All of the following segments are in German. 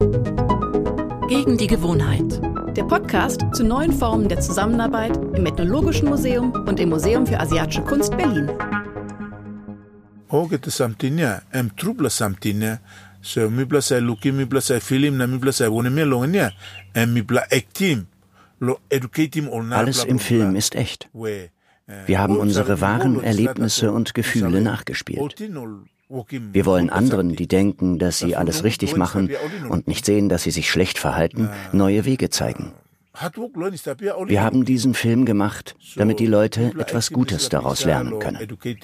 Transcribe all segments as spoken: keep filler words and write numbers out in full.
Gegen die Gewohnheit. Der Podcast zu neuen Formen der Zusammenarbeit im Ethnologischen Museum und im Museum für Asiatische Kunst Berlin. Hoge te samtinia, em trubla samtinia, so mi bla sai luki, mi bla sai film, na mi bla sai wone me longia, em mi bla actim, lo educatim olna. Alles im Film ist echt. Wir haben unsere wahren Erlebnisse und Gefühle nachgespielt. Wir wollen anderen, die denken, dass sie alles richtig machen und nicht sehen, dass sie sich schlecht verhalten, neue Wege zeigen. Wir haben diesen Film gemacht, damit die Leute etwas Gutes daraus lernen können.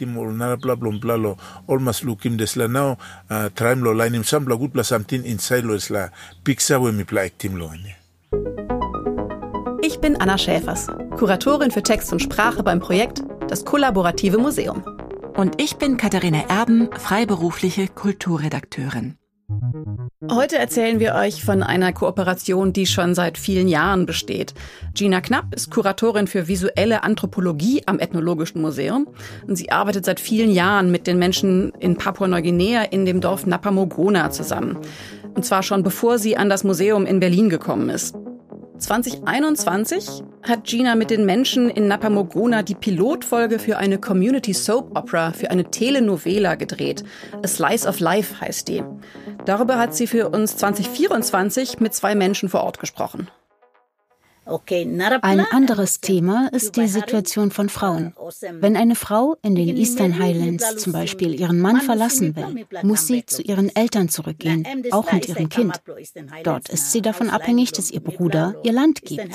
Ich bin Anna Schäfers, Kuratorin für Text und Sprache beim Projekt Das Kollaborative Museum. Und ich bin Katharina Erben, freiberufliche Kulturredakteurin. Heute erzählen wir euch von einer Kooperation, die schon seit vielen Jahren besteht. Gina Knapp ist Kuratorin für visuelle Anthropologie am Ethnologischen Museum und sie arbeitet seit vielen Jahren mit den Menschen in Papua-Neuguinea in dem Dorf Napamogona zusammen. Und zwar schon bevor sie an das Museum in Berlin gekommen ist. zwanzig einundzwanzig hat Gina mit den Menschen in Napamogona die Pilotfolge für eine Community Soap Opera, für eine Telenovela gedreht. A Slice of Life heißt die. Darüber hat sie für uns zwanzig vierundzwanzig mit zwei Menschen vor Ort gesprochen. Ein anderes Thema ist die Situation von Frauen. Wenn eine Frau in den Eastern Highlands zum Beispiel ihren Mann verlassen will, muss sie zu ihren Eltern zurückgehen, auch mit ihrem Kind. Dort ist sie davon abhängig, dass ihr Bruder ihr Land gibt.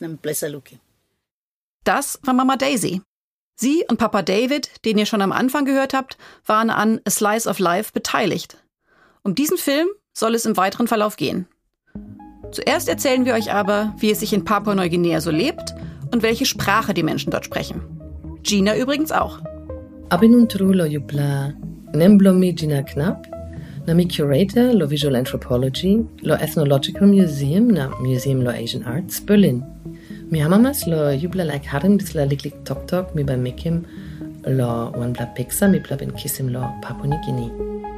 Das war Mama Daisy. Sie und Papa David, den ihr schon am Anfang gehört habt, waren an A Slice of Life beteiligt. Um diesen Film soll es im weiteren Verlauf gehen. Zuerst erzählen wir euch aber, wie es sich in Papua-Neuguinea so lebt und welche Sprache die Menschen dort sprechen. Gina übrigens auch. Abinun lo yupla nemblomi Gina Knapp, nami Curator lo Visual Anthropology, lo Ethnological Museum, na Museum lo Asian Arts, Berlin. Mi hamamas lo yupla like harim disla liklik tok tok mi ba mekim lo wanbla pixa mi bla ben kissim lo Papua-Neuguinea.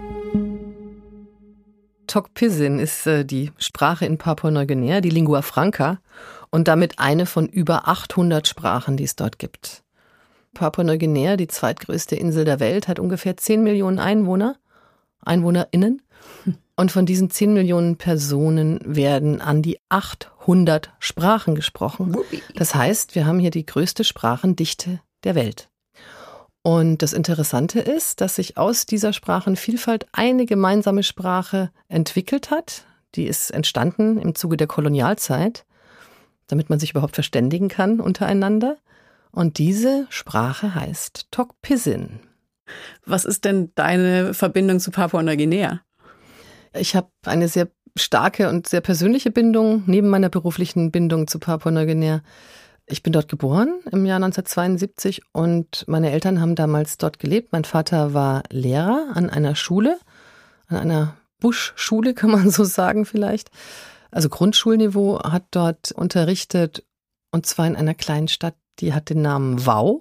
Tok Pisin ist äh, die Sprache in Papua-Neuguinea, die Lingua Franca, und damit eine von über achthundert Sprachen, die es dort gibt. Papua-Neuguinea, die zweitgrößte Insel der Welt, hat ungefähr zehn Millionen Einwohner, EinwohnerInnen. Und von diesen zehn Millionen Personen werden an die achthundert Sprachen gesprochen. Das heißt, wir haben hier die größte Sprachendichte der Welt. Und das Interessante ist, dass sich aus dieser Sprachenvielfalt eine gemeinsame Sprache entwickelt hat. Die ist entstanden im Zuge der Kolonialzeit, damit man sich überhaupt verständigen kann untereinander. Und diese Sprache heißt Tok Pisin. Was ist denn deine Verbindung zu Papua-Neuguinea? Ich habe eine sehr starke und sehr persönliche Bindung neben meiner beruflichen Bindung zu Papua-Neuguinea. Ich bin dort geboren im Jahr neunzehnhundertzweiundsiebzig und meine Eltern haben damals dort gelebt. Mein Vater war Lehrer an einer Schule, an einer Buschschule, kann man so sagen vielleicht. Also Grundschulniveau, hat dort unterrichtet und zwar in einer kleinen Stadt, die hat den Namen Wau.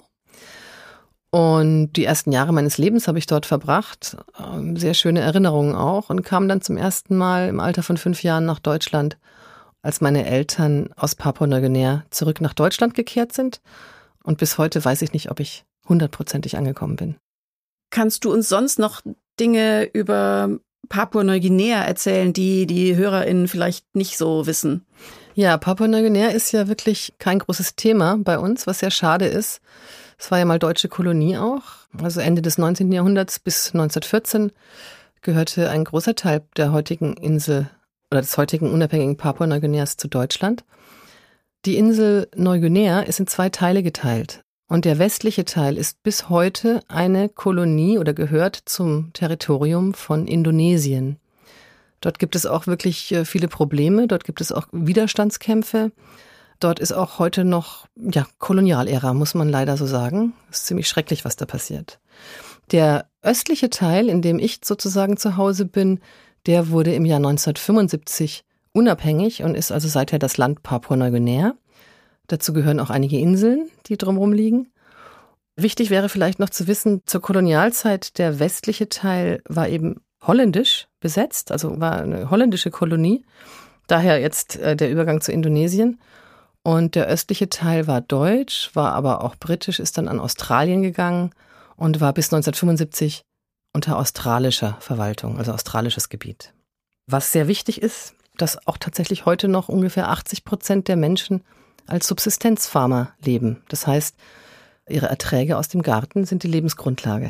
Und die ersten Jahre meines Lebens habe ich dort verbracht, sehr schöne Erinnerungen auch, und kam dann zum ersten Mal im Alter von fünf Jahren nach Deutschland, als meine Eltern aus Papua-Neuguinea zurück nach Deutschland gekehrt sind. Und bis heute weiß ich nicht, ob ich hundertprozentig angekommen bin. Kannst du uns sonst noch Dinge über Papua-Neuguinea erzählen, die die HörerInnen vielleicht nicht so wissen? Ja, Papua-Neuguinea ist ja wirklich kein großes Thema bei uns, was sehr schade ist. Es war ja mal deutsche Kolonie auch. Also Ende des neunzehnten Jahrhunderts bis neunzehnhundertvierzehn gehörte ein großer Teil der heutigen Insel oder des heutigen unabhängigen Papua-Neuguineas zu Deutschland. Die Insel Neuguinea ist in zwei Teile geteilt. Und der westliche Teil ist bis heute eine Kolonie oder gehört zum Territorium von Indonesien. Dort gibt es auch wirklich viele Probleme, dort gibt es auch Widerstandskämpfe. Dort ist auch heute noch, ja, Kolonialära, muss man leider so sagen. Es ist ziemlich schrecklich, was da passiert. Der östliche Teil, in dem ich sozusagen zu Hause bin, der wurde im Jahr neunzehnhundertfünfundsiebzig unabhängig und ist also seither das Land Papua-Neuguinea. Dazu gehören auch einige Inseln, die drumherum liegen. Wichtig wäre vielleicht noch zu wissen, zur Kolonialzeit, der westliche Teil war eben holländisch besetzt, also war eine holländische Kolonie. Daher jetzt äh, der Übergang zu Indonesien. Und der östliche Teil war deutsch, war aber auch britisch, ist dann an Australien gegangen und war bis neunzehnhundertfünfundsiebzig unter australischer Verwaltung, also australisches Gebiet. Was sehr wichtig ist, dass auch tatsächlich heute noch ungefähr achtzig Prozent der Menschen als Subsistenzfarmer leben. Das heißt, ihre Erträge aus dem Garten sind die Lebensgrundlage.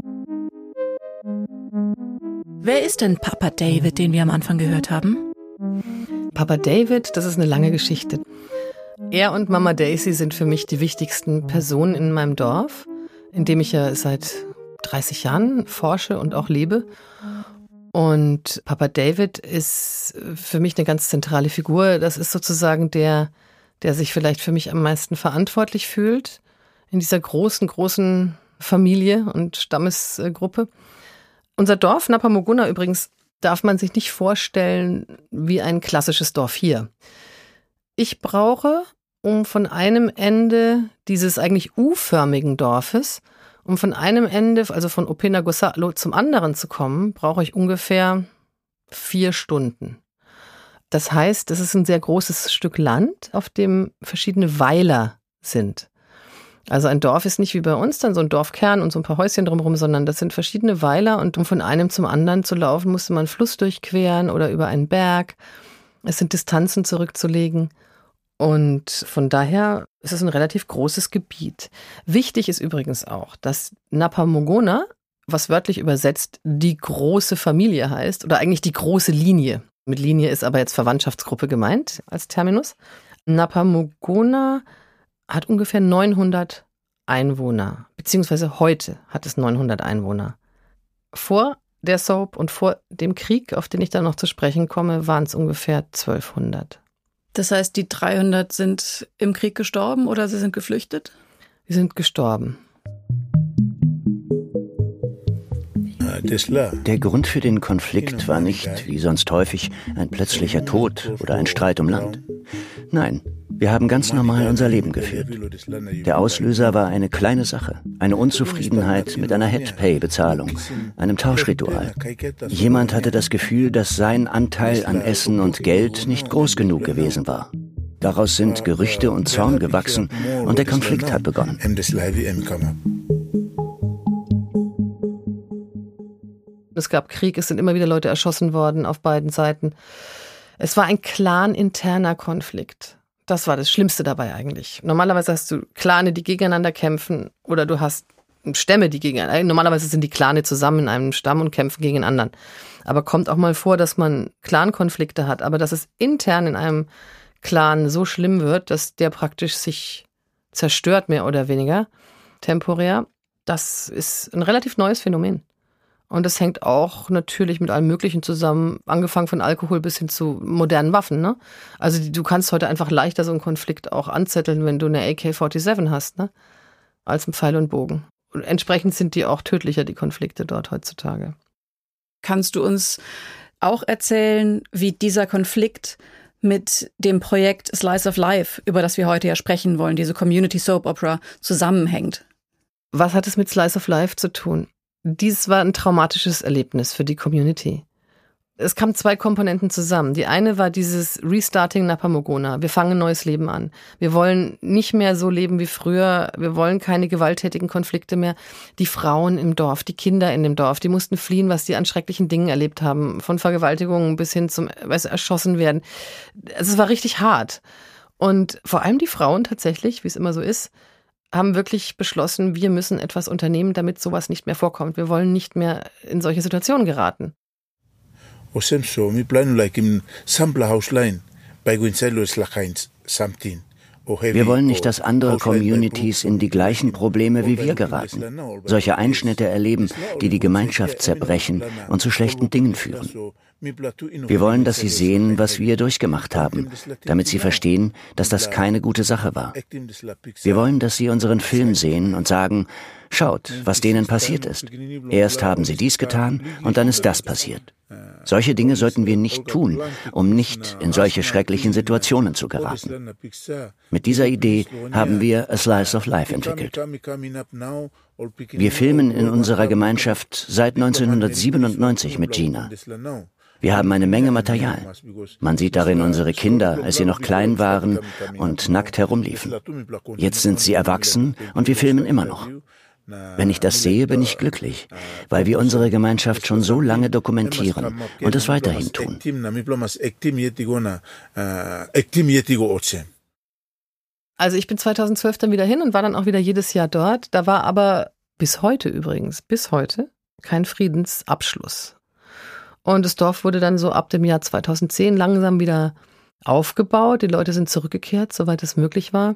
Wer ist denn Papa David, den wir am Anfang gehört haben? Papa David, das ist eine lange Geschichte. Er und Mama Daisy sind für mich die wichtigsten Personen in meinem Dorf, in dem ich ja seit dreißig Jahren forsche und auch lebe. Und Papa David ist für mich eine ganz zentrale Figur. Das ist sozusagen der, der sich vielleicht für mich am meisten verantwortlich fühlt in dieser großen, großen Familie und Stammesgruppe. Unser Dorf, Napamuguna übrigens, darf man sich nicht vorstellen wie ein klassisches Dorf hier. Ich brauche, um von einem Ende dieses eigentlich U-förmigen Dorfes, um von einem Ende, also von Openagosa zum anderen zu kommen, brauche ich ungefähr vier Stunden. Das heißt, es ist ein sehr großes Stück Land, auf dem verschiedene Weiler sind. Also ein Dorf ist nicht wie bei uns dann so ein Dorfkern und so ein paar Häuschen drumherum, sondern das sind verschiedene Weiler und um von einem zum anderen zu laufen, musste man einen Fluss durchqueren oder über einen Berg. Es sind Distanzen zurückzulegen. Und von daher ist es ein relativ großes Gebiet. Wichtig ist übrigens auch, dass Napamugona, was wörtlich übersetzt die große Familie heißt, oder eigentlich die große Linie. Mit Linie ist aber jetzt Verwandtschaftsgruppe gemeint als Terminus. Napamugona hat ungefähr neunhundert Einwohner, beziehungsweise heute hat es neunhundert Einwohner. Vor der Soap und vor dem Krieg, auf den ich dann noch zu sprechen komme, waren es ungefähr zwölfhundert. Das heißt, die dreihundert sind im Krieg gestorben oder sie sind geflüchtet? Sie sind gestorben. Der Grund für den Konflikt war nicht, wie sonst häufig, ein plötzlicher Tod oder ein Streit um Land. Nein, wir haben ganz normal unser Leben geführt. Der Auslöser war eine kleine Sache, eine Unzufriedenheit mit einer Head-Pay-Bezahlung, einem Tauschritual. Jemand hatte das Gefühl, dass sein Anteil an Essen und Geld nicht groß genug gewesen war. Daraus sind Gerüchte und Zorn gewachsen und der Konflikt hat begonnen. Es gab Krieg, es sind immer wieder Leute erschossen worden auf beiden Seiten. Es war ein clan-interner Konflikt. Das war das Schlimmste dabei eigentlich. Normalerweise hast du Clane, die gegeneinander kämpfen, oder du hast Stämme, die gegeneinander. Normalerweise sind die Clane zusammen in einem Stamm und kämpfen gegen einen anderen. Aber kommt auch mal vor, dass man Clan-Konflikte hat, aber dass es intern in einem Clan so schlimm wird, dass der praktisch sich zerstört, mehr oder weniger, temporär. Das ist ein relativ neues Phänomen. Und das hängt auch natürlich mit allem Möglichen zusammen, angefangen von Alkohol bis hin zu modernen Waffen, ne? Also du kannst heute einfach leichter so einen Konflikt auch anzetteln, wenn du eine A K siebenundvierzig hast, ne? Als ein Pfeil und Bogen. Und entsprechend sind die auch tödlicher, die Konflikte dort heutzutage. Kannst du uns auch erzählen, wie dieser Konflikt mit dem Projekt Slice of Life, über das wir heute ja sprechen wollen, diese Community Soap Opera, zusammenhängt? Was hat es mit Slice of Life zu tun? Dies war ein traumatisches Erlebnis für die Community. Es kamen zwei Komponenten zusammen. Die eine war dieses Restarting Napamugona. Wir fangen ein neues Leben an. Wir wollen nicht mehr so leben wie früher. Wir wollen keine gewalttätigen Konflikte mehr. Die Frauen im Dorf, die Kinder in dem Dorf, die mussten fliehen, was die an schrecklichen Dingen erlebt haben. Von Vergewaltigungen bis hin zum weißt du, erschossen werden. Also es war richtig hart. Und vor allem die Frauen tatsächlich, wie es immer so ist, haben wirklich beschlossen, wir müssen etwas unternehmen, damit sowas nicht mehr vorkommt. Wir wollen nicht mehr in solche Situationen geraten. Wir wollen nicht, dass andere Communities in die gleichen Probleme wie wir geraten, solche Einschnitte erleben, die die Gemeinschaft zerbrechen und zu schlechten Dingen führen. Wir wollen, dass sie sehen, was wir durchgemacht haben, damit sie verstehen, dass das keine gute Sache war. Wir wollen, dass sie unseren Film sehen und sagen, Schaut, was denen passiert ist. Erst haben sie dies getan und dann ist das passiert. Solche Dinge sollten wir nicht tun, um nicht in solche schrecklichen Situationen zu geraten. Mit dieser Idee haben wir A Slice of Life entwickelt. Wir filmen in unserer Gemeinschaft seit neunzehnhundertsiebenundneunzig mit Gina. Wir haben eine Menge Material. Man sieht darin unsere Kinder, als sie noch klein waren und nackt herumliefen. Jetzt sind sie erwachsen und wir filmen immer noch. Wenn ich das sehe, bin ich glücklich, weil wir unsere Gemeinschaft schon so lange dokumentieren und es weiterhin tun. Also ich bin zweitausendzwölf dann wieder hin und war dann auch wieder jedes Jahr dort. Da war aber bis heute übrigens, bis heute, kein Friedensabschluss. Und das Dorf wurde dann so ab dem Jahr zweitausendzehn langsam wieder aufgebaut. Die Leute sind zurückgekehrt, soweit es möglich war.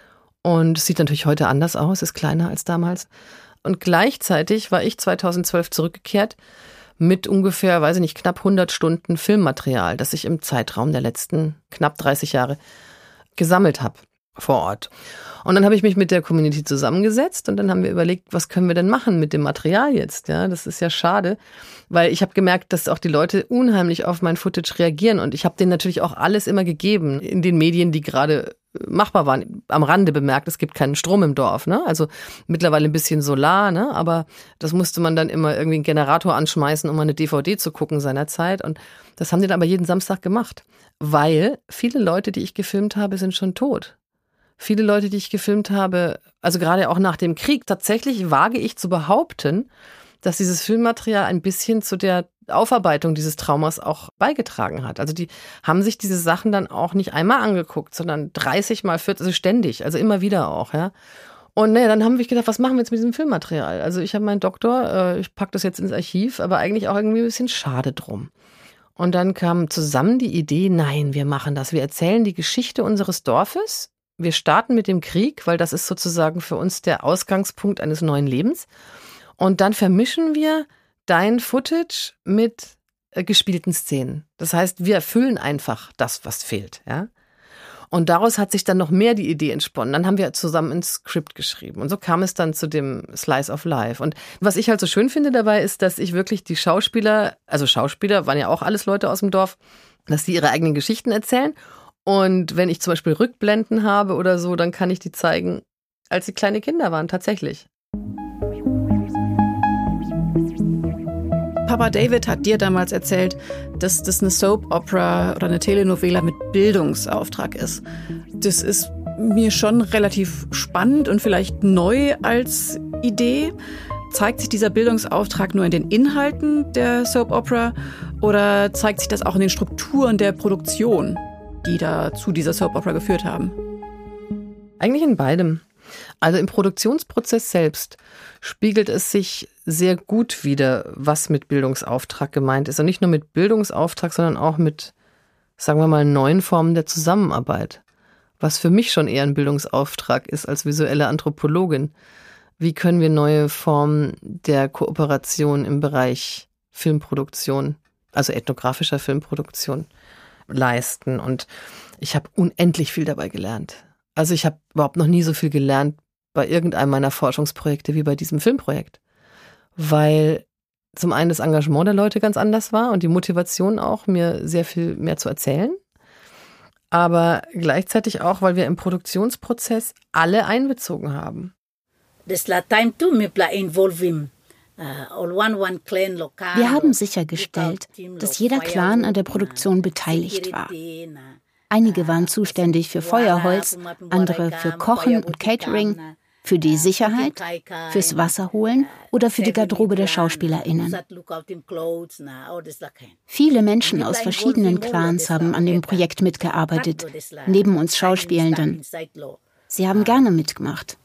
Und es sieht natürlich heute anders aus, ist kleiner als damals. Und gleichzeitig war ich zweitausendzwölf zurückgekehrt mit ungefähr, weiß ich nicht, knapp hundert Stunden Filmmaterial, das ich im Zeitraum der letzten knapp dreißig Jahre gesammelt habe vor Ort. Und dann habe ich mich mit der Community zusammengesetzt und dann haben wir überlegt, was können wir denn machen mit dem Material jetzt? Ja, das ist ja schade, weil ich habe gemerkt, dass auch die Leute unheimlich auf mein Footage reagieren und ich habe denen natürlich auch alles immer gegeben in den Medien, die gerade machbar waren. Am Rande bemerkt, es gibt keinen Strom im Dorf, ne? Also mittlerweile ein bisschen Solar, ne? Aber das musste man dann immer irgendwie einen Generator anschmeißen, um mal eine D V D zu gucken seinerzeit. Und das haben die dann aber jeden Samstag gemacht, weil viele Leute, die ich gefilmt habe, sind schon tot. Viele Leute, die ich gefilmt habe, also gerade auch nach dem Krieg, tatsächlich wage ich zu behaupten, dass dieses Filmmaterial ein bisschen zu der Aufarbeitung dieses Traumas auch beigetragen hat. Also die haben sich diese Sachen dann auch nicht einmal angeguckt, sondern dreißig mal, vierzig, also ständig, also immer wieder auch, ja. Und naja, dann haben wir gedacht, was machen wir jetzt mit diesem Filmmaterial? Also ich habe meinen Doktor, äh, ich packe das jetzt ins Archiv, aber eigentlich auch irgendwie ein bisschen schade drum. Und dann kam zusammen die Idee, nein, wir machen das. Wir erzählen die Geschichte unseres Dorfes. Wir starten mit dem Krieg, weil das ist sozusagen für uns der Ausgangspunkt eines neuen Lebens. Und dann vermischen wir dein Footage mit äh, gespielten Szenen. Das heißt, wir erfüllen einfach das, was fehlt, ja. Und daraus hat sich dann noch mehr die Idee entsponnen. Dann haben wir zusammen ein Skript geschrieben. Und so kam es dann zu dem Slice of Life. Und was ich halt so schön finde dabei ist, dass ich wirklich die Schauspieler, also Schauspieler waren ja auch alles Leute aus dem Dorf, dass die ihre eigenen Geschichten erzählen. Und wenn ich zum Beispiel Rückblenden habe oder so, dann kann ich die zeigen, als sie kleine Kinder waren, tatsächlich. Papa David hat dir damals erzählt, dass das eine Soap-Opera oder eine Telenovela mit Bildungsauftrag ist. Das ist mir schon relativ spannend und vielleicht neu als Idee. Zeigt sich dieser Bildungsauftrag nur in den Inhalten der Soap-Opera oder zeigt sich das auch in den Strukturen der Produktion, die da zu dieser Soap-Opera geführt haben? Eigentlich in beidem. Also im Produktionsprozess selbst spiegelt es sich sehr gut wider, was mit Bildungsauftrag gemeint ist. Und nicht nur mit Bildungsauftrag, sondern auch mit, sagen wir mal, neuen Formen der Zusammenarbeit. Was für mich schon eher ein Bildungsauftrag ist als visuelle Anthropologin. Wie können wir neue Formen der Kooperation im Bereich Filmproduktion, also ethnografischer Filmproduktion, leisten? Und ich habe unendlich viel dabei gelernt. Also ich habe überhaupt noch nie so viel gelernt bei irgendeinem meiner Forschungsprojekte wie bei diesem Filmprojekt. Weil zum einen das Engagement der Leute ganz anders war und die Motivation auch, mir sehr viel mehr zu erzählen. Aber gleichzeitig auch, weil wir im Produktionsprozess alle einbezogen haben. Wir haben sichergestellt, dass jeder Clan an der Produktion beteiligt war. Einige waren zuständig für Feuerholz, andere für Kochen und Catering, für die Sicherheit, fürs Wasserholen oder für die Garderobe der SchauspielerInnen. Viele Menschen aus verschiedenen Clans haben an dem Projekt mitgearbeitet, neben uns Schauspielenden. Sie haben gerne mitgemacht.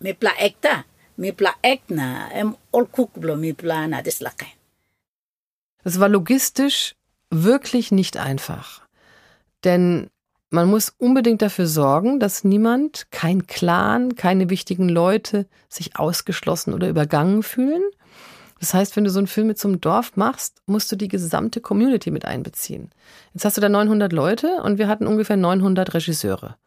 Es war logistisch wirklich nicht einfach, denn man muss unbedingt dafür sorgen, dass niemand, kein Clan, keine wichtigen Leute sich ausgeschlossen oder übergangen fühlen. Das heißt, wenn du so einen Film mit so einem Dorf machst, musst du die gesamte Community mit einbeziehen. Jetzt hast du da neunhundert Leute und wir hatten ungefähr neunhundert Regisseure.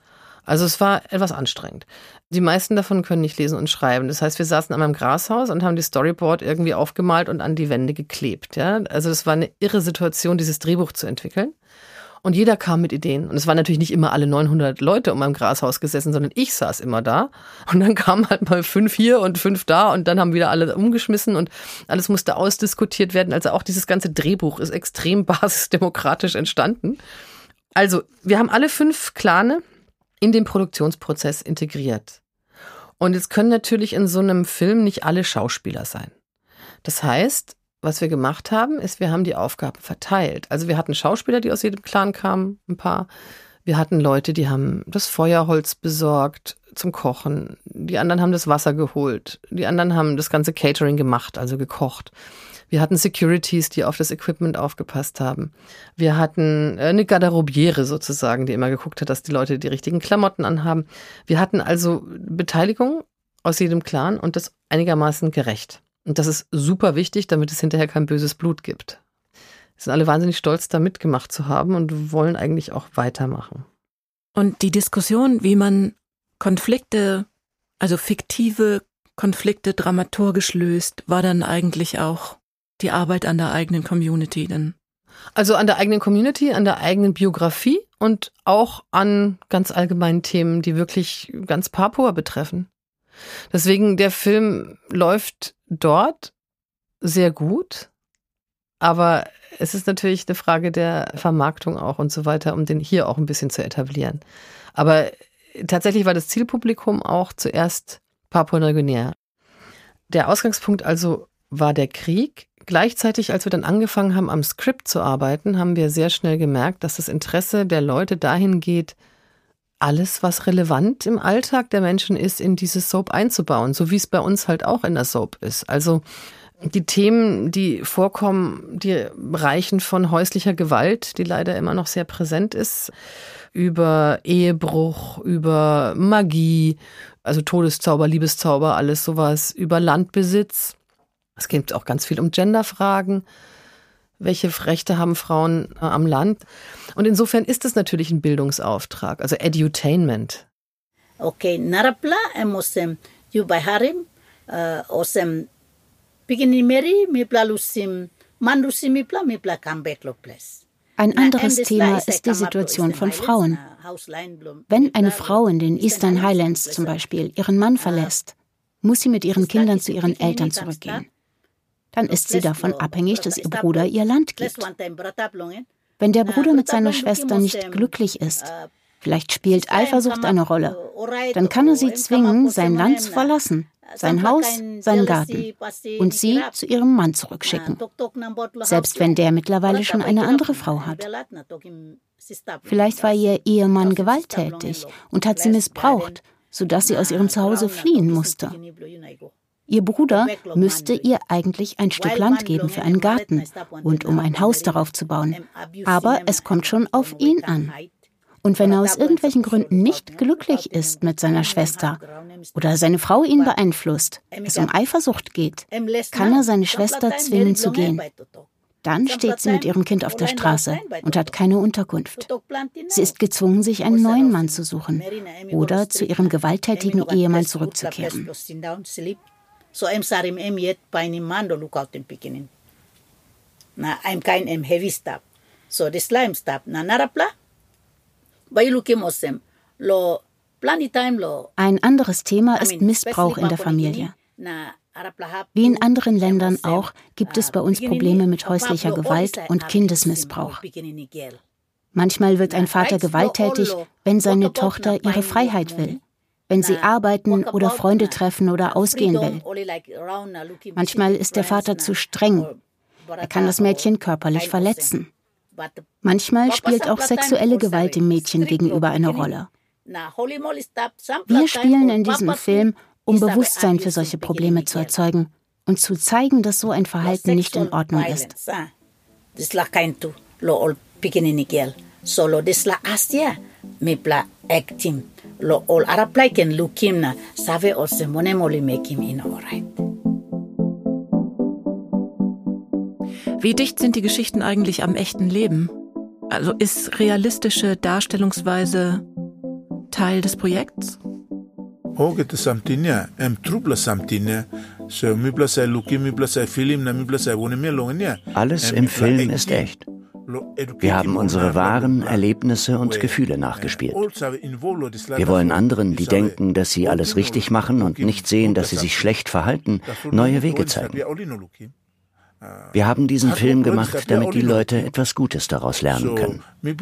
Also es war etwas anstrengend. Die meisten davon können nicht lesen und schreiben. Das heißt, wir saßen an meinem Grashaus und haben die Storyboard irgendwie aufgemalt und an die Wände geklebt. Ja? Also es war eine irre Situation, dieses Drehbuch zu entwickeln. Und jeder kam mit Ideen. Und es waren natürlich nicht immer alle neunhundert Leute um meinem Grashaus gesessen, sondern ich saß immer da. Und dann kamen halt mal fünf hier und fünf da und dann haben wieder alle umgeschmissen und alles musste ausdiskutiert werden. Also auch dieses ganze Drehbuch ist extrem basisdemokratisch entstanden. Also wir haben alle fünf Clane in den Produktionsprozess integriert. Und jetzt können natürlich in so einem Film nicht alle Schauspieler sein. Das heißt, was wir gemacht haben, ist, wir haben die Aufgaben verteilt. Also wir hatten Schauspieler, die aus jedem Clan kamen, ein paar. Wir hatten Leute, die haben das Feuerholz besorgt zum Kochen. Die anderen haben das Wasser geholt. Die anderen haben das ganze Catering gemacht, also gekocht. Wir hatten Securities, die auf das Equipment aufgepasst haben. Wir hatten eine Garderobiere sozusagen, die immer geguckt hat, dass die Leute die richtigen Klamotten anhaben. Wir hatten also Beteiligung aus jedem Clan und das einigermaßen gerecht. Und das ist super wichtig, damit es hinterher kein böses Blut gibt. Wir sind alle wahnsinnig stolz, da mitgemacht zu haben und wollen eigentlich auch weitermachen. Und die Diskussion, wie man Konflikte, also fiktive Konflikte dramaturgisch löst, war dann eigentlich auch die Arbeit an der eigenen Community dann? Also an der eigenen Community, an der eigenen Biografie und auch an ganz allgemeinen Themen, die wirklich ganz Papua betreffen. Deswegen, der Film läuft dort sehr gut, aber es ist natürlich eine Frage der Vermarktung auch und so weiter, um den hier auch ein bisschen zu etablieren. Aber tatsächlich war das Zielpublikum auch zuerst Papua-Neuguinea. Der Ausgangspunkt also war der Krieg. Gleichzeitig, als wir dann angefangen haben, am Skript zu arbeiten, haben wir sehr schnell gemerkt, dass das Interesse der Leute dahin geht, alles, was relevant im Alltag der Menschen ist, in diese Soap einzubauen, so wie es bei uns halt auch in der Soap ist. Also die Themen, die vorkommen, die reichen von häuslicher Gewalt, die leider immer noch sehr präsent ist, über Ehebruch, über Magie, also Todeszauber, Liebeszauber, alles sowas, über Landbesitz. Es geht auch ganz viel um Genderfragen. Welche Rechte haben Frauen äh, am Land? Und insofern ist es natürlich ein Bildungsauftrag, also Edutainment. Okay, narapla emosem yubai harim osem piginimeri mipla lusim mandusi mipla mipla comeback loples. Ein anderes Thema ist die Situation von Frauen. Wenn eine Frau in den Eastern Highlands zum Beispiel ihren Mann verlässt, muss sie mit ihren Kindern zu ihren Eltern zurückgehen. Dann ist sie davon abhängig, dass ihr Bruder ihr Land gibt. Wenn der Bruder mit seiner Schwester nicht glücklich ist, vielleicht spielt Eifersucht eine Rolle, dann kann er sie zwingen, sein Land zu verlassen, sein Haus, seinen Garten und sie zu ihrem Mann zurückschicken, selbst wenn der mittlerweile schon eine andere Frau hat. Vielleicht war ihr Ehemann gewalttätig und hat sie missbraucht, sodass sie aus ihrem Zuhause fliehen musste. Ihr Bruder müsste ihr eigentlich ein Stück Land geben für einen Garten und um ein Haus darauf zu bauen. Aber es kommt schon auf ihn an. Und wenn er aus irgendwelchen Gründen nicht glücklich ist mit seiner Schwester oder seine Frau ihn beeinflusst, es um Eifersucht geht, kann er seine Schwester zwingen zu gehen. Dann steht sie mit ihrem Kind auf der Straße und hat keine Unterkunft. Sie ist gezwungen, sich einen neuen Mann zu suchen oder zu ihrem gewalttätigen Ehemann zurückzukehren. So em sarim em yet paini mando lookouten pikinin. Na I'm kein em heavy stop. So the slime stop na narapla. Bei lukimosem lo planitime lo. Ein anderes Thema ist Missbrauch in der Familie. Wie in anderen Ländern auch, gibt es bei uns Probleme mit häuslicher Gewalt und Kindesmissbrauch. Manchmal wird ein Vater gewalttätig, wenn seine Tochter ihre Freiheit will, wenn sie arbeiten oder Freunde treffen oder ausgehen will. Manchmal ist der Vater zu streng. Er kann das Mädchen körperlich verletzen. Manchmal spielt auch sexuelle Gewalt dem Mädchen gegenüber eine Rolle. Wir spielen in diesem Film, um Bewusstsein für solche Probleme zu erzeugen und zu zeigen, dass so ein Verhalten nicht in Ordnung ist. Lo all araplaiken lukimna save ose monemoli mekim in alright. Wie dicht sind die Geschichten eigentlich am echten Leben? Also ist realistische Darstellungsweise Teil des Projekts? Alles im Film ist echt. Wir haben unsere wahren Erlebnisse und Gefühle nachgespielt. Wir wollen anderen, die denken, dass sie alles richtig machen und nicht sehen, dass sie sich schlecht verhalten, neue Wege zeigen. Wir haben diesen Film gemacht, damit die Leute etwas Gutes daraus lernen können.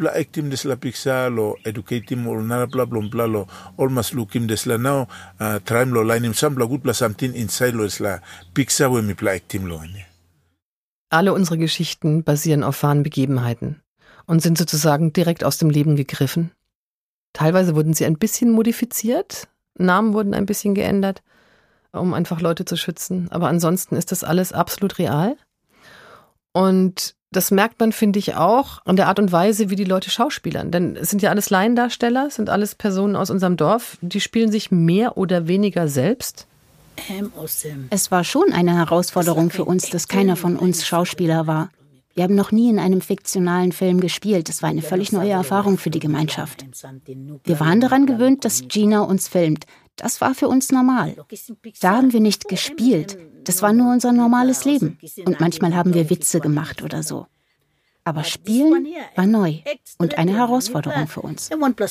Alle unsere Geschichten basieren auf wahren Begebenheiten und sind sozusagen direkt aus dem Leben gegriffen. Teilweise wurden sie ein bisschen modifiziert, Namen wurden ein bisschen geändert, um einfach Leute zu schützen. Aber ansonsten ist das alles absolut real. Und das merkt man, finde ich, auch an der Art und Weise, wie die Leute schauspielern. Denn es sind ja alles Laiendarsteller, es sind alles Personen aus unserem Dorf, die spielen sich mehr oder weniger selbst. Es war schon eine Herausforderung für uns, dass keiner von uns Schauspieler war. Wir haben noch nie in einem fiktionalen Film gespielt. Es war eine völlig neue Erfahrung für die Gemeinschaft. Wir waren daran gewöhnt, dass Gina uns filmt. Das war für uns normal. Da haben wir nicht gespielt. Das war nur unser normales Leben. Und manchmal haben wir Witze gemacht oder so. Aber Spielen war neu und eine Herausforderung für uns.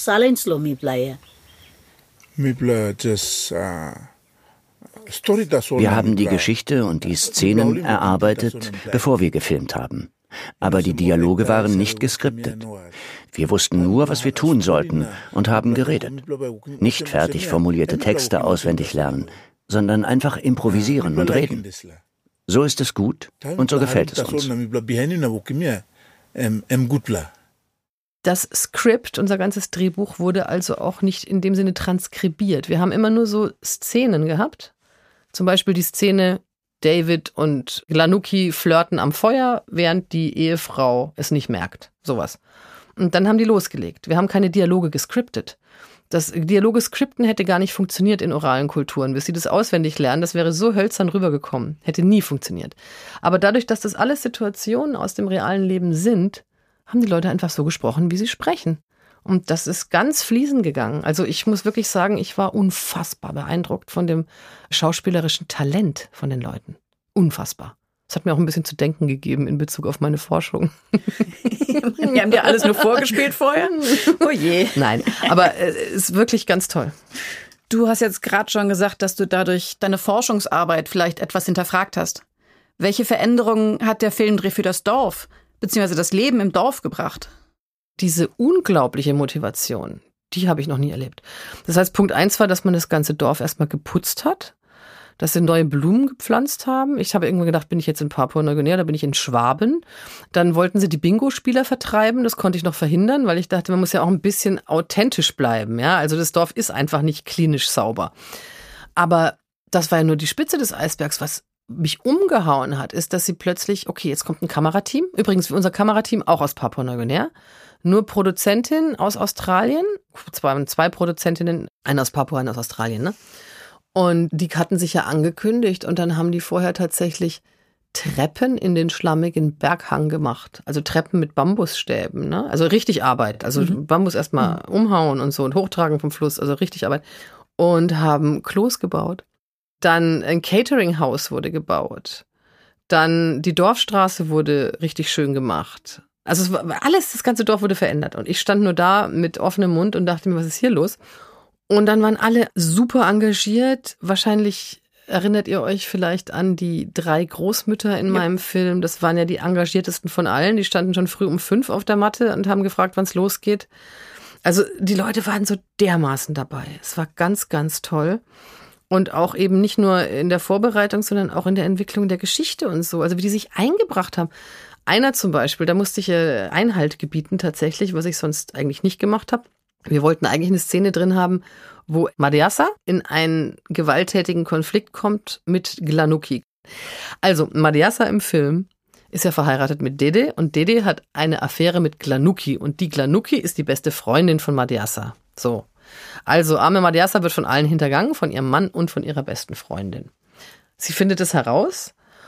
Wir haben die Geschichte und die Szenen erarbeitet, bevor wir gefilmt haben. Aber die Dialoge waren nicht geskriptet. Wir wussten nur, was wir tun sollten und haben geredet. Nicht fertig formulierte Texte auswendig lernen, sondern einfach improvisieren und reden. So ist es gut und so gefällt es uns. Das Skript, unser ganzes Drehbuch, wurde also auch nicht in dem Sinne transkribiert. Wir haben immer nur so Szenen gehabt. Zum Beispiel die Szene, David und Glanuki flirten am Feuer, während die Ehefrau es nicht merkt. Sowas. Und dann haben die losgelegt. Wir haben keine Dialoge gescriptet. Das Dialoge skripten hätte gar nicht funktioniert in oralen Kulturen. Bis sie das auswendig lernen, das wäre so hölzern rübergekommen. Hätte nie funktioniert. Aber dadurch, dass das alles Situationen aus dem realen Leben sind, haben die Leute einfach so gesprochen, wie sie sprechen. Und das ist ganz fließend gegangen. Also ich muss wirklich sagen, ich war unfassbar beeindruckt von dem schauspielerischen Talent von den Leuten. Unfassbar. Das hat mir auch ein bisschen zu denken gegeben in Bezug auf meine Forschung. Wir haben dir alles nur vorgespielt vorher? Oh je. Nein, aber es ist wirklich ganz toll. Du hast jetzt gerade schon gesagt, dass du dadurch deine Forschungsarbeit vielleicht etwas hinterfragt hast. Welche Veränderungen hat der Filmdreh für das Dorf bzw. das Leben im Dorf gebracht? Diese unglaubliche Motivation, die habe ich noch nie erlebt. Das heißt, Punkt eins war, dass man das ganze Dorf erstmal geputzt hat, dass sie neue Blumen gepflanzt haben. Ich habe irgendwann gedacht, bin ich jetzt in Papua-Neuguinea, da bin ich in Schwaben. Dann wollten sie die Bingo-Spieler vertreiben, das konnte ich noch verhindern, weil ich dachte, man muss ja auch ein bisschen authentisch bleiben. Ja, also das Dorf ist einfach nicht klinisch sauber. Aber das war ja nur die Spitze des Eisbergs. Was mich umgehauen hat, ist, dass sie plötzlich, okay, jetzt kommt ein Kamerateam. Übrigens, unser Kamerateam auch aus Papua-Neuguinea. Nur Produzentin aus Australien, zwei, zwei Produzentinnen, eine aus Papua, eine aus Australien, ne? Und die hatten sich ja angekündigt und dann haben die vorher tatsächlich Treppen in den schlammigen Berghang gemacht. Also Treppen mit Bambusstäben, ne? Also richtig Arbeit. Also mhm. Bambus erstmal mhm. umhauen und so und hochtragen vom Fluss, also richtig Arbeit. Und haben Klos gebaut. Dann ein Cateringhaus wurde gebaut. Dann die Dorfstraße wurde richtig schön gemacht. Also es war alles, das ganze Dorf wurde verändert. Und ich stand nur da mit offenem Mund und dachte mir, was ist hier los? Und dann waren alle super engagiert. Wahrscheinlich erinnert ihr euch vielleicht an die drei Großmütter in ja. meinem Film. Das waren ja die engagiertesten von allen. Die standen schon früh um fünf auf der Matte und haben gefragt, wann es losgeht. Also die Leute waren so dermaßen dabei. Es war ganz, ganz toll. Und auch eben nicht nur in der Vorbereitung, sondern auch in der Entwicklung der Geschichte und so. Also wie die sich eingebracht haben. Einer zum Beispiel, da musste ich Einhalt gebieten tatsächlich, was ich sonst eigentlich nicht gemacht habe. Wir wollten eigentlich eine Szene drin haben, wo Madiassa in einen gewalttätigen Konflikt kommt mit Glanuki. Also Madiassa im Film ist ja verheiratet mit Dede und Dede hat eine Affäre mit Glanuki und die Glanuki ist die beste Freundin von Madiassa. So. Also arme Madiassa wird von allen hintergangen, von ihrem Mann und von ihrer besten Freundin. Sie findet es heraus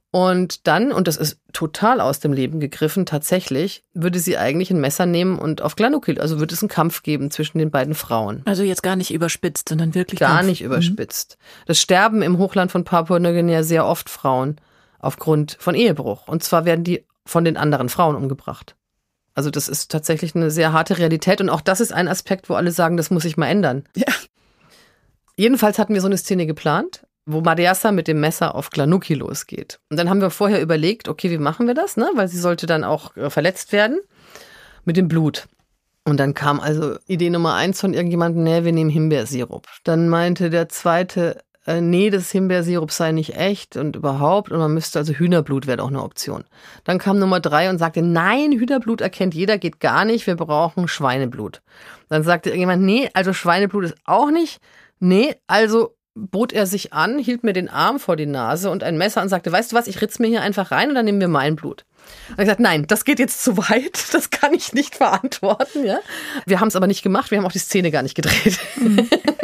Und dann, und das ist total aus dem Leben gegriffen, tatsächlich, würde sie eigentlich ein Messer nehmen und auf Glanukil, also würde es einen Kampf geben zwischen den beiden Frauen. Also jetzt gar nicht überspitzt, sondern wirklich Gar Kampf. nicht überspitzt. Mhm. Das sterben im Hochland von Papua-Neuguinea sehr oft Frauen aufgrund von Ehebruch. Und zwar werden die von den anderen Frauen umgebracht. Also das ist tatsächlich eine sehr harte Realität. Und auch das ist ein Aspekt, wo alle sagen, das muss sich mal ändern. Ja. Jedenfalls hatten wir so eine Szene geplant, wo Madiassa mit dem Messer auf Glanuki losgeht. Und dann haben wir vorher überlegt, okay, wie machen wir das? Ne? Weil sie sollte dann auch äh, verletzt werden mit dem Blut. Und dann kam also Idee Nummer eins von irgendjemandem, nee, wir nehmen Himbeersirup. Dann meinte der zweite, äh, nee, das Himbeersirup sei nicht echt und überhaupt. Und man müsste, also Hühnerblut wäre doch eine Option. Dann kam Nummer drei und sagte, nein, Hühnerblut erkennt jeder, geht gar nicht, wir brauchen Schweineblut. Dann sagte irgendjemand, nee, also Schweineblut ist auch nicht. Nee, also bot er sich an, hielt mir den Arm vor die Nase und ein Messer und sagte, weißt du was, ich ritz mir hier einfach rein und dann nehmen wir mein Blut. Und ich habe gesagt, nein, das geht jetzt zu weit, das kann ich nicht verantworten. Ja? Wir haben es aber nicht gemacht, wir haben auch die Szene gar nicht gedreht. Mhm.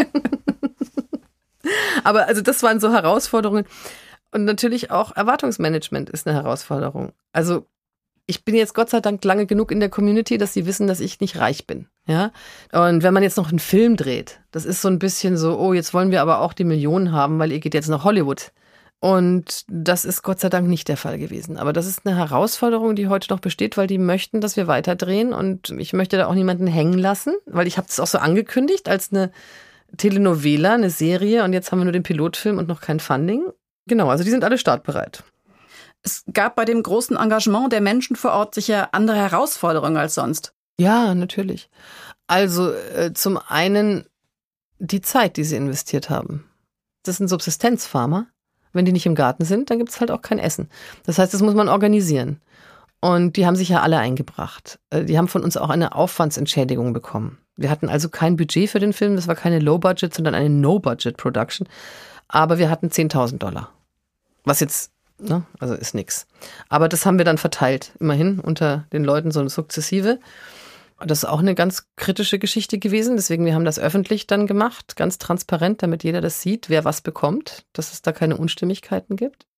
Aber also das waren so Herausforderungen. Und natürlich auch Erwartungsmanagement ist eine Herausforderung. Also ich bin jetzt Gott sei Dank lange genug in der Community, dass sie wissen, dass ich nicht reich bin. Ja? Und wenn man jetzt noch einen Film dreht, das ist so ein bisschen so, oh, jetzt wollen wir aber auch die Millionen haben, weil ihr geht jetzt nach Hollywood. Und das ist Gott sei Dank nicht der Fall gewesen. Aber das ist eine Herausforderung, die heute noch besteht, weil die möchten, dass wir weiterdrehen. Und ich möchte da auch niemanden hängen lassen, weil ich habe das auch so angekündigt als eine Telenovela, eine Serie. Und jetzt haben wir nur den Pilotfilm und noch kein Funding. Genau, also die sind alle startbereit. Es gab bei dem großen Engagement der Menschen vor Ort sicher andere Herausforderungen als sonst. Ja, natürlich. Also äh, zum einen die Zeit, die sie investiert haben. Das sind Subsistenzfarmer. Wenn die nicht im Garten sind, dann gibt es halt auch kein Essen. Das heißt, das muss man organisieren. Und die haben sich ja alle eingebracht. Die haben von uns auch eine Aufwandsentschädigung bekommen. Wir hatten also kein Budget für den Film. Das war keine Low-Budget, sondern eine No-Budget-Production. Aber wir hatten zehntausend Dollar. Was jetzt... Ne? Also ist nix. Aber das haben wir dann verteilt, immerhin unter den Leuten so sukzessive. Das ist auch eine ganz kritische Geschichte gewesen. Deswegen, wir haben das öffentlich dann gemacht, ganz transparent, damit jeder das sieht, wer was bekommt, dass es da keine Unstimmigkeiten gibt.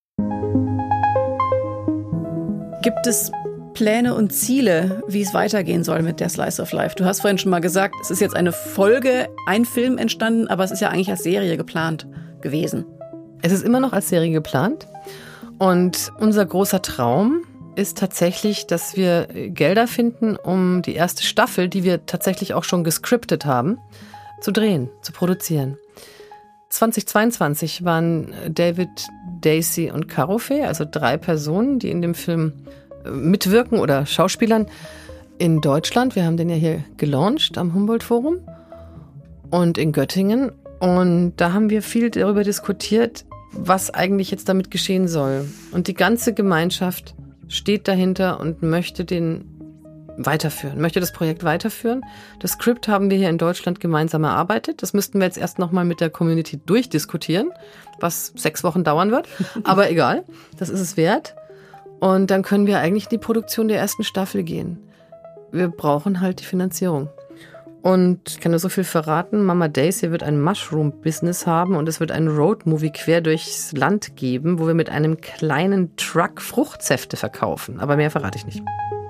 Gibt es Pläne und Ziele, wie es weitergehen soll mit der Slice of Life? Du hast vorhin schon mal gesagt, es ist jetzt eine Folge, ein Film entstanden, aber es ist ja eigentlich als Serie geplant gewesen. Es ist immer noch als Serie geplant. Und unser großer Traum ist tatsächlich, dass wir Gelder finden, um die erste Staffel, die wir tatsächlich auch schon gescriptet haben, zu drehen, zu produzieren. zweitausendzweiundzwanzig waren David, Daisy und Karofe, also drei Personen, die in dem Film mitwirken oder Schauspielern in Deutschland. Wir haben den ja hier gelauncht am Humboldt-Forum und in Göttingen. Und da haben wir viel darüber diskutiert, was eigentlich jetzt damit geschehen soll. Und die ganze Gemeinschaft steht dahinter und möchte den weiterführen, möchte das Projekt weiterführen. Das Skript haben wir hier in Deutschland gemeinsam erarbeitet. Das müssten wir jetzt erst nochmal mit der Community durchdiskutieren, was sechs Wochen dauern wird. Aber egal, das ist es wert. Und dann können wir eigentlich in die Produktion der ersten Staffel gehen. Wir brauchen halt die Finanzierung. Und ich kann nur so viel verraten, Mama Daisy wird ein Mushroom-Business haben und es wird einen Roadmovie quer durchs Land geben, wo wir mit einem kleinen Truck Fruchtsäfte verkaufen. Aber mehr verrate ich nicht.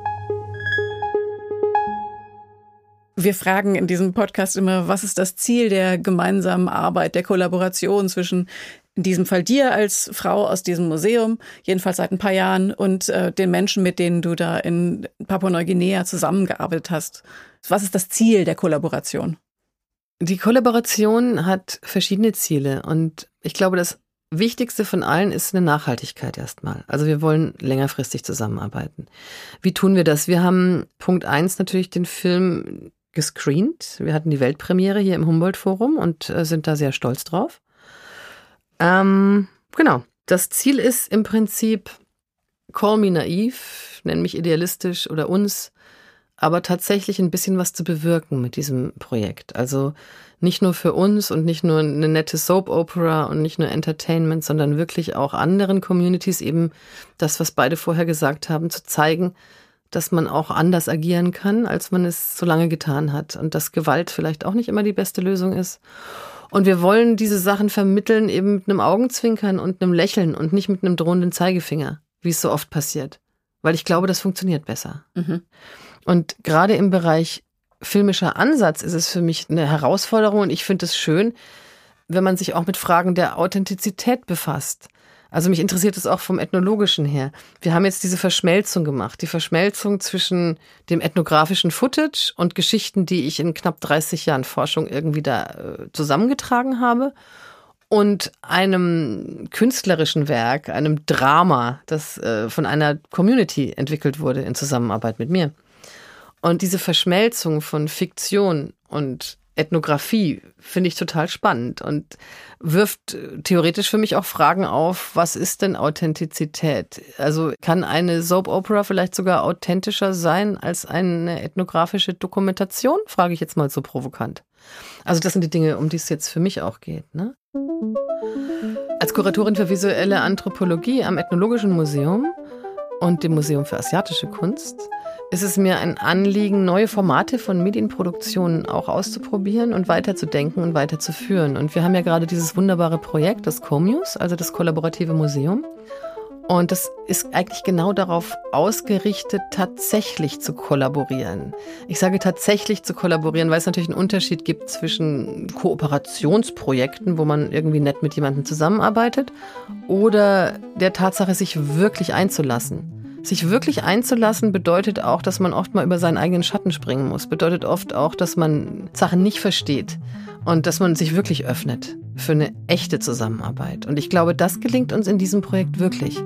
Wir fragen in diesem Podcast immer, was ist das Ziel der gemeinsamen Arbeit, der Kollaboration zwischen in diesem Fall dir als Frau aus diesem Museum, jedenfalls seit ein paar Jahren, und äh, den Menschen, mit denen du da in Papua-Neuguinea zusammengearbeitet hast. Was ist das Ziel der Kollaboration? Die Kollaboration hat verschiedene Ziele und ich glaube, das Wichtigste von allen ist eine Nachhaltigkeit erstmal. Also wir wollen längerfristig zusammenarbeiten. Wie tun wir das? Wir haben Punkt eins natürlich den Film gescreent. Wir hatten die Weltpremiere hier im Humboldt-Forum und äh, sind da sehr stolz drauf. Ähm, genau. Das Ziel ist im Prinzip, call me naiv, nenn mich idealistisch oder uns, aber tatsächlich ein bisschen was zu bewirken mit diesem Projekt. Also nicht nur für uns und nicht nur eine nette Soap-Opera und nicht nur Entertainment, sondern wirklich auch anderen Communities eben das, was beide vorher gesagt haben, zu zeigen, dass man auch anders agieren kann, als man es so lange getan hat und dass Gewalt vielleicht auch nicht immer die beste Lösung ist. Und wir wollen diese Sachen vermitteln eben mit einem Augenzwinkern und einem Lächeln und nicht mit einem drohenden Zeigefinger, wie es so oft passiert. Weil ich glaube, das funktioniert besser. Mhm. Und gerade im Bereich filmischer Ansatz ist es für mich eine Herausforderung und ich finde es schön, wenn man sich auch mit Fragen der Authentizität befasst. Also mich interessiert es auch vom Ethnologischen her. Wir haben jetzt diese Verschmelzung gemacht, die Verschmelzung zwischen dem ethnografischen Footage und Geschichten, die ich in knapp dreißig Jahren Forschung irgendwie da äh, zusammengetragen habe und einem künstlerischen Werk, einem Drama, das äh, von einer Community entwickelt wurde in Zusammenarbeit mit mir. Und diese Verschmelzung von Fiktion und Ethnographie finde ich total spannend und wirft theoretisch für mich auch Fragen auf, was ist denn Authentizität? Also kann eine Soap Opera vielleicht sogar authentischer sein als eine ethnografische Dokumentation? Frage ich jetzt mal so provokant. Also das sind die Dinge, um die es jetzt für mich auch geht, ne? Als Kuratorin für visuelle Anthropologie am Ethnologischen Museum und dem Museum für asiatische Kunst ist es mir ein Anliegen, neue Formate von Medienproduktionen auch auszuprobieren und weiterzudenken und weiterzuführen. Und wir haben ja gerade dieses wunderbare Projekt, das CoMuse, also das kollaborative Museum. Und das ist eigentlich genau darauf ausgerichtet, tatsächlich zu kollaborieren. Ich sage tatsächlich zu kollaborieren, weil es natürlich einen Unterschied gibt zwischen Kooperationsprojekten, wo man irgendwie nett mit jemandem zusammenarbeitet, oder der Tatsache, sich wirklich einzulassen. Sich wirklich einzulassen bedeutet auch, dass man oft mal über seinen eigenen Schatten springen muss. Bedeutet oft auch, dass man Sachen nicht versteht und dass man sich wirklich öffnet für eine echte Zusammenarbeit. Und ich glaube, das gelingt uns in diesem Projekt wirklich.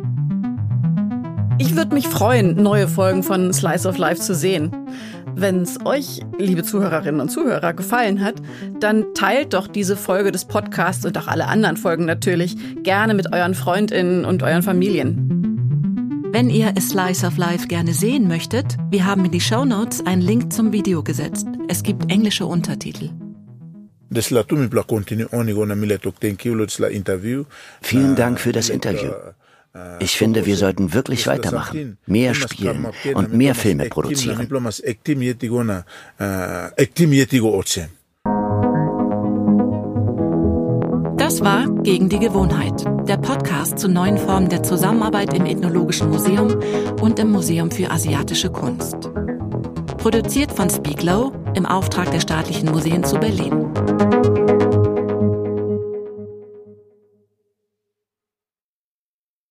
Ich würde mich freuen, neue Folgen von Slice of Life zu sehen. Wenn es euch, liebe Zuhörerinnen und Zuhörer, gefallen hat, dann teilt doch diese Folge des Podcasts und auch alle anderen Folgen natürlich gerne mit euren FreundInnen und euren Familien. Wenn ihr A Slice of Life gerne sehen möchtet, wir haben in die Shownotes einen Link zum Video gesetzt. Es gibt englische Untertitel. Vielen Dank für das Interview. Ich finde, wir sollten wirklich weitermachen, mehr spielen und mehr Filme produzieren. Das war Gegen die Gewohnheit, der Podcast zu neuen Formen der Zusammenarbeit im Ethnologischen Museum und im Museum für asiatische Kunst. Produziert von Speak Low im Auftrag der Staatlichen Museen zu Berlin.